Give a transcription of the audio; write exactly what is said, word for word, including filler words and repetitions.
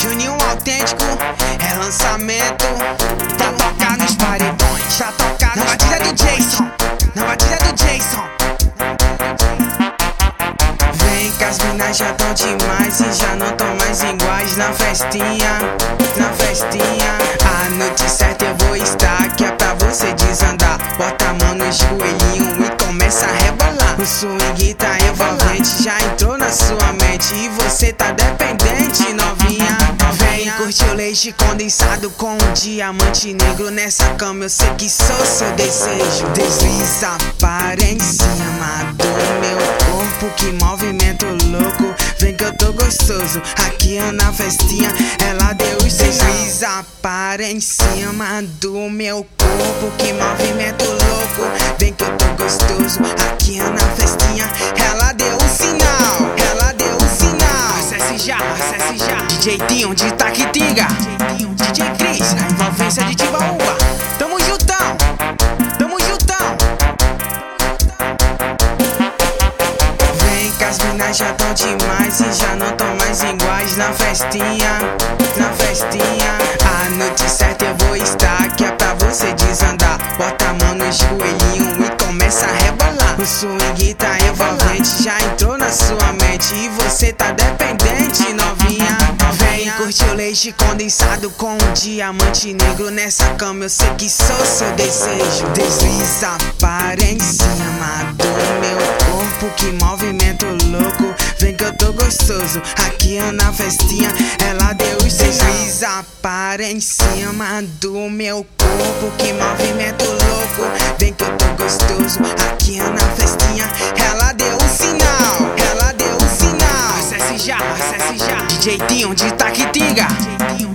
Juninho autêntico, é lançamento. Pra tocar nos paredões, pra tocar na batida do Jason, na batida do Jason. Vem que as minas já tão demais e já não tão mais iguais na festinha, na festinha. A noite certa eu vou estar, que é pra você desandar. Bota a mão no joelhinho e começa a rebolar. O swing tá envolvente, já entrou na sua mente e você tá dependente, novinha. Vem curtir o leite condensado com um diamante negro. Nessa cama eu sei que sou seu desejo. Desliza para em cima do meu corpo, que movimento louco. Vem que eu tô gostoso, aqui é na festinha. Ela deu os seis. Desliza para em cima do meu corpo, que movimento louco. Vem que eu tô gostoso, aqui é na festinha. Ela deu um sinal, ela deu um sinal. Acesse já, acesse já. D J Dinho de Taquitinga, D J Cris, a envolvência de Timbaúba. Tamo juntão, tamo juntão. Vem que as minas já tão demais e já não tão mais iguais na festinha, na festinha. A noite certa eu vou estar, que é pra você desandar. Bota a mão no joelhinho e começa a rebolar. O swing tá envolvente, já entrou na sua mente e você tá dependente, novinha. Vem curtir o leite condensado com um diamante negro. Nessa cama eu sei que sou seu desejo. Desliza para em cima do meu corpo, que movimento louco. Vem que eu tô gostoso, aqui é na festinha. Ela deu os seis. Desliza para em cima do meu corpo, que movimento louco. Vem que eu tô gostoso, aqui é na festinha. Ela deu um sinal, ela deu um sinal. Acesse já, acesse já. D J Dinho de Taquitinga.